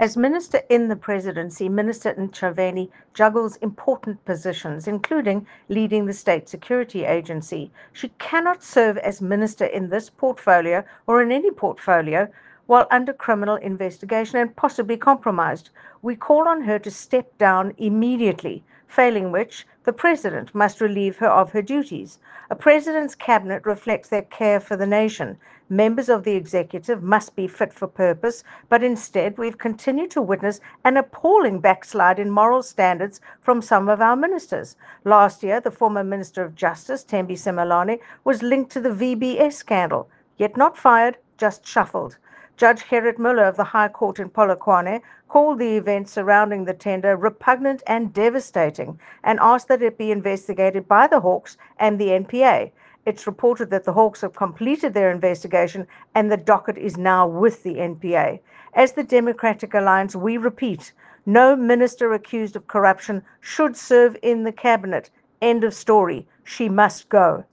As Minister in the Presidency, Minister Ntshavheni juggles important positions, including leading the State Security Agency. She cannot serve as Minister in this portfolio or in any portfolio while under criminal investigation and possibly compromised. We call on her to step down immediately, failing which the President must relieve her of her duties. A President's cabinet reflects their care for the nation. Members of the executive must be fit for purpose, but instead we've continued to witness an appalling backslide in moral standards from some of our ministers. Last year, the former Minister of Justice, Thembi Simelane, was linked to the VBS scandal, yet not fired, just shuffled. Judge Gerrit Muller of the High Court in Polokwane called the events surrounding the tender repugnant and devastating and asked that it be investigated by the Hawks and the NPA. It's reported that the Hawks have completed their investigation and the docket is now with the NPA. As the Democratic Alliance, we repeat, no minister accused of corruption should serve in the cabinet. End of story. She must go.